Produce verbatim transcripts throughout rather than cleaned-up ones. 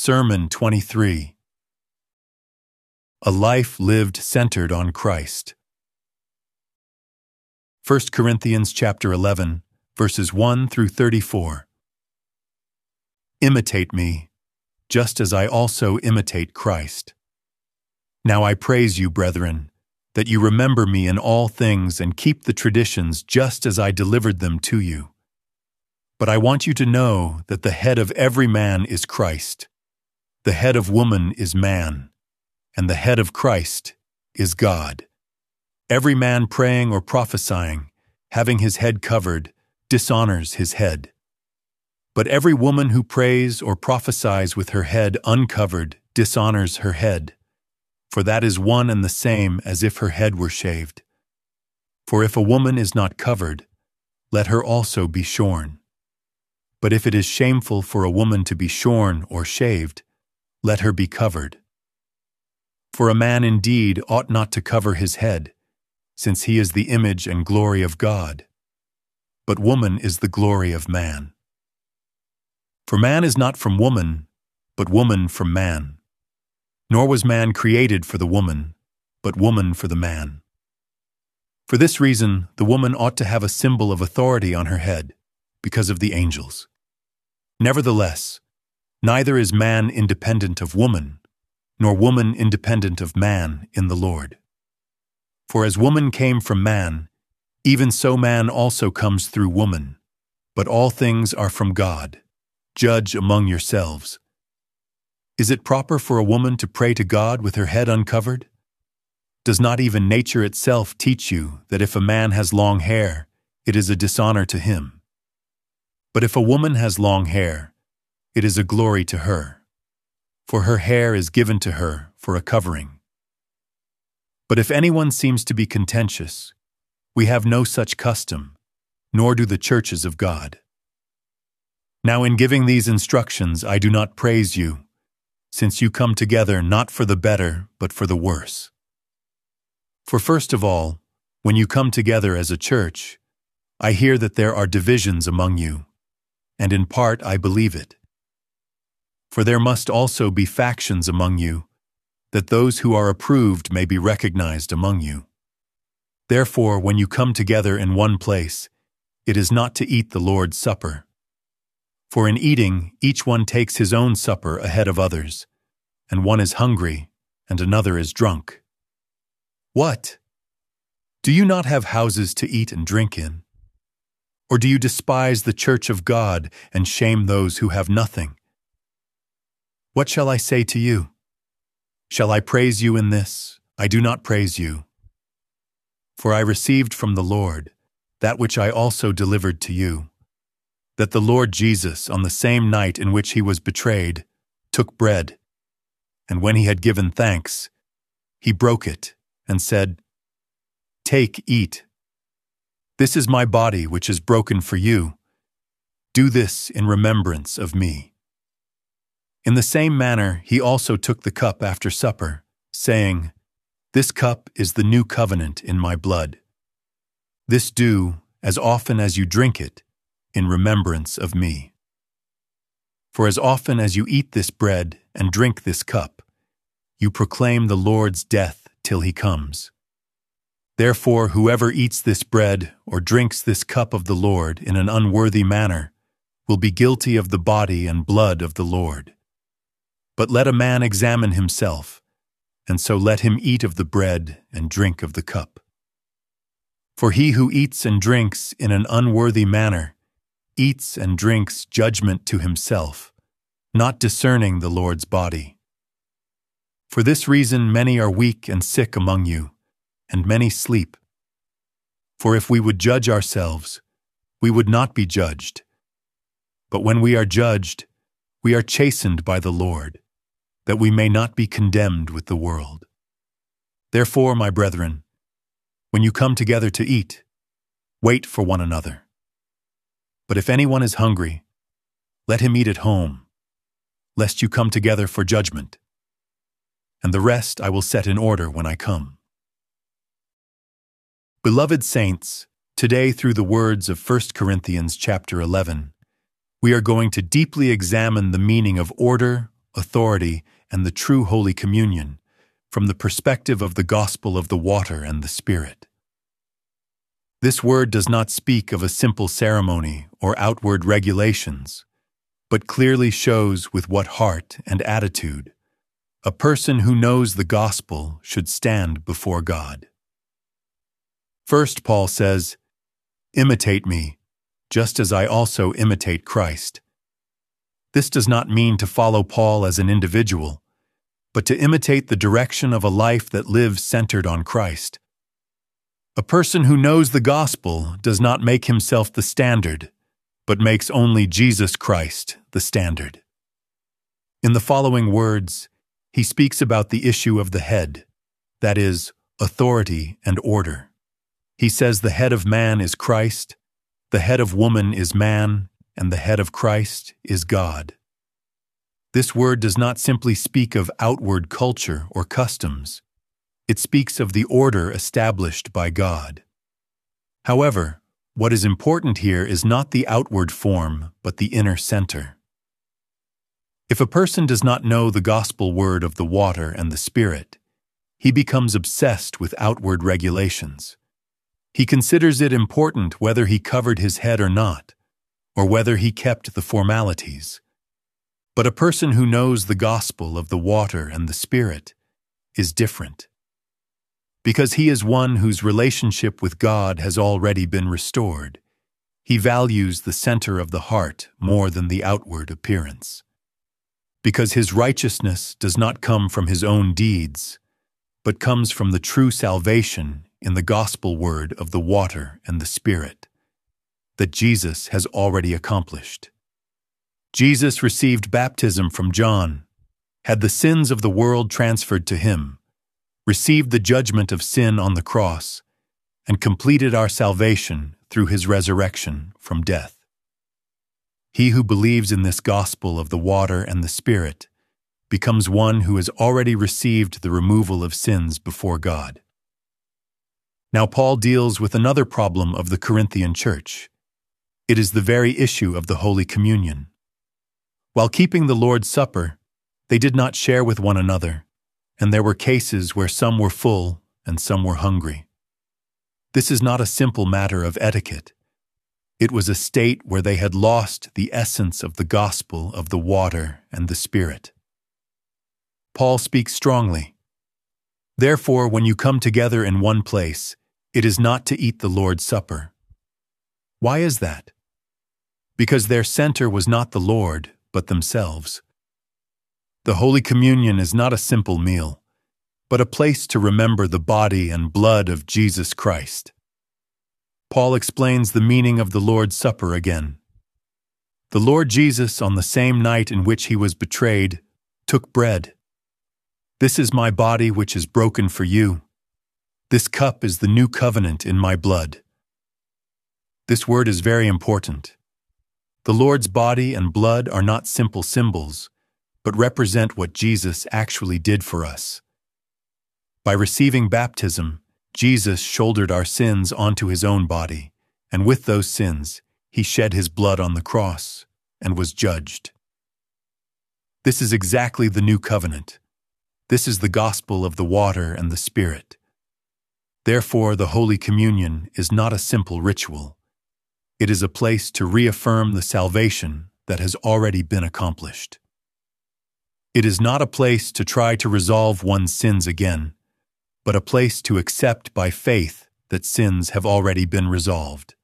Sermon twenty-three. A life lived centered on Christ. First Corinthians chapter eleven, verses one through thirty-four. Imitate me, just as I also imitate Christ. Now I praise you, brethren, that you remember me in all things and keep the traditions just as I delivered them to you. But I want you to know that the head of every man is Christ. The head of woman is man, and the head of Christ is God. Every man praying or prophesying, having his head covered, dishonors his head. But every woman who prays or prophesies with her head uncovered dishonors her head, for that is one and the same as if her head were shaved. For if a woman is not covered, let her also be shorn. But if it is shameful for a woman to be shorn or shaved, let her be covered. For a man indeed ought not to cover his head, since he is the image and glory of God. But woman is the glory of man. For man is not from woman, but woman from man. Nor was man created for the woman, but woman for the man. For this reason, the woman ought to have a symbol of authority on her head, because of the angels. Nevertheless, neither is man independent of woman, nor woman independent of man in the Lord. For as woman came from man, even so man also comes through woman. But all things are from God. Judge among yourselves. Is it proper for a woman to pray to God with her head uncovered? Does not even nature itself teach you that if a man has long hair, it is a dishonor to him? But if a woman has long hair, it is a glory to her, for her hair is given to her for a covering. But if anyone seems to be contentious, we have no such custom, nor do the churches of God. Now in giving these instructions I do not praise you, since you come together not for the better, but for the worse. For first of all, when you come together as a church, I hear that there are divisions among you, and in part I believe it. For there must also be factions among you, that those who are approved may be recognized among you. Therefore, when you come together in one place, it is not to eat the Lord's Supper. For in eating, each one takes his own supper ahead of others, and one is hungry, and another is drunk. What? Do you not have houses to eat and drink in? Or do you despise the church of God and shame those who have nothing? What shall I say to you? Shall I praise you in this? I do not praise you. For I received from the Lord that which I also delivered to you, that the Lord Jesus, on the same night in which he was betrayed, took bread, and when he had given thanks, he broke it and said, "Take, eat. This is my body which is broken for you. Do this in remembrance of me." In the same manner he also took the cup after supper, saying, "This cup is the new covenant in my blood. This do, as often as you drink it, in remembrance of me. For as often as you eat this bread and drink this cup, you proclaim the Lord's death till he comes. Therefore whoever eats this bread or drinks this cup of the Lord in an unworthy manner will be guilty of the body and blood of the Lord. But let a man examine himself, and so let him eat of the bread and drink of the cup. For he who eats and drinks in an unworthy manner eats and drinks judgment to himself, not discerning the Lord's body. For this reason many are weak and sick among you, and many sleep. For if we would judge ourselves, we would not be judged. But when we are judged, we are chastened by the Lord, that we may not be condemned with the world. Therefore, my brethren, when you come together to eat, wait for one another. But if anyone is hungry, let him eat at home, lest you come together for judgment. And the rest I will set in order when I come. Beloved saints, today through the words of First Corinthians chapter eleven, we are going to deeply examine the meaning of order, authority, and the true Holy Communion from the perspective of the gospel of the water and the Spirit. This word does not speak of a simple ceremony or outward regulations, but clearly shows with what heart and attitude a person who knows the gospel should stand before God. First, Paul says, "Imitate me, just as I also imitate Christ." This does not mean to follow Paul as an individual, but to imitate the direction of a life that lives centered on Christ. A person who knows the gospel does not make himself the standard, but makes only Jesus Christ the standard. In the following words, he speaks about the issue of the head, that is, authority and order. He says the head of man is Christ, the head of woman is man, and the head of Christ is God. This word does not simply speak of outward culture or customs. It speaks of the order established by God. However, what is important here is not the outward form, but the inner center. If a person does not know the gospel word of the water and the Spirit, he becomes obsessed with outward regulations. He considers it important whether he covered his head or not, or whether he kept the formalities. But a person who knows the gospel of the water and the Spirit is different, because he is one whose relationship with God has already been restored. He values the center of the heart more than the outward appearance. Because his righteousness does not come from his own deeds, but comes from the true salvation in the gospel word of the water and the Spirit that Jesus has already accomplished. Jesus received baptism from John, had the sins of the world transferred to him, received the judgment of sin on the cross, and completed our salvation through his resurrection from death. He who believes in this gospel of the water and the Spirit becomes one who has already received the removal of sins before God. Now Paul deals with another problem of the Corinthian church. It is the very issue of the Holy Communion. While keeping the Lord's Supper, they did not share with one another, and there were cases where some were full and some were hungry. This is not a simple matter of etiquette. It was a state where they had lost the essence of the gospel of the water and the Spirit. Paul speaks strongly. Therefore, when you come together in one place, it is not to eat the Lord's Supper. Why is that? Because their center was not the Lord, but themselves. The Holy Communion is not a simple meal, but a place to remember the body and blood of Jesus Christ. Paul explains the meaning of the Lord's Supper again. The Lord Jesus, on the same night in which he was betrayed, took bread. "This is my body which is broken for you. This cup is the new covenant in my blood." This word is very important. The Lord's body and blood are not simple symbols, but represent what Jesus actually did for us. By receiving baptism, Jesus shouldered our sins onto his own body, and with those sins, he shed his blood on the cross and was judged. This is exactly the new covenant. This is the gospel of the water and the Spirit. Therefore, the Holy Communion is not a simple ritual. It is a place to reaffirm the salvation that has already been accomplished. It is not a place to try to resolve one's sins again, but a place to accept by faith that sins have already been resolved.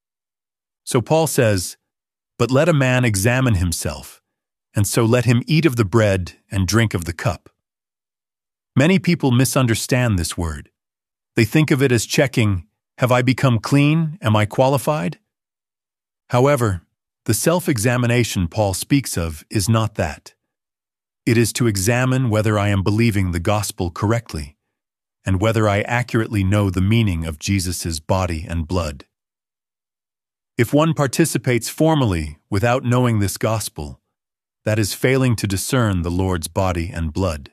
So Paul says, "But let a man examine himself, and so let him eat of the bread and drink of the cup." Many people misunderstand this word. They think of it as checking, "Have I become clean? Am I qualified?" However, the self-examination Paul speaks of is not that. It is to examine whether I am believing the gospel correctly, and whether I accurately know the meaning of Jesus' body and blood. If one participates formally without knowing this gospel, that is failing to discern the Lord's body and blood.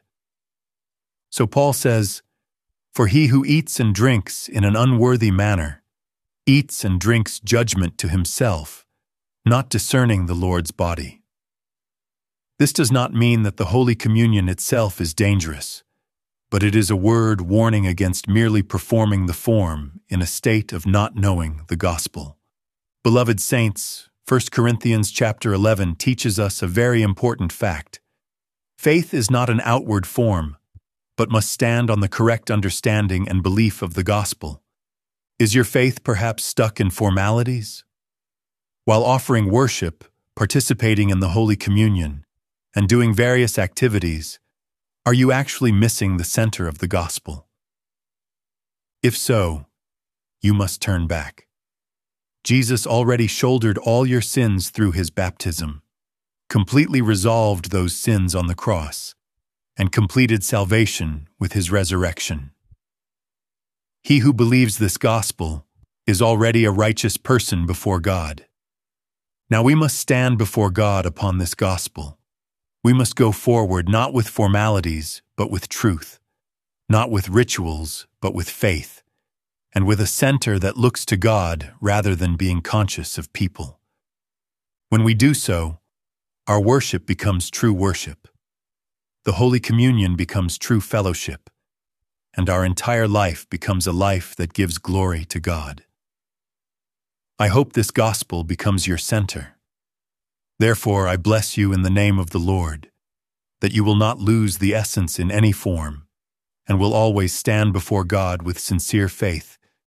So Paul says, "For he who eats and drinks in an unworthy manner eats and drinks judgment to himself, not discerning the Lord's body." This does not mean that the Holy Communion itself is dangerous, but it is a word warning against merely performing the form in a state of not knowing the gospel. Beloved saints, First Corinthians chapter eleven teaches us a very important fact. Faith is not an outward form, but must stand on the correct understanding and belief of the gospel. Is your faith perhaps stuck in formalities? While offering worship, participating in the Holy Communion, and doing various activities, are you actually missing the center of the gospel? If so, you must turn back. Jesus already shouldered all your sins through his baptism, completely resolved those sins on the cross, and completed salvation with his resurrection. He who believes this gospel is already a righteous person before God. Now we must stand before God upon this gospel. We must go forward not with formalities, but with truth, not with rituals, but with faith, and with a center that looks to God rather than being conscious of people. When we do so, our worship becomes true worship. The Holy Communion becomes true fellowship, and our entire life becomes a life that gives glory to God. I hope this gospel becomes your center. Therefore, I bless you in the name of the Lord, that you will not lose the essence in any form, and will always stand before God with sincere faith,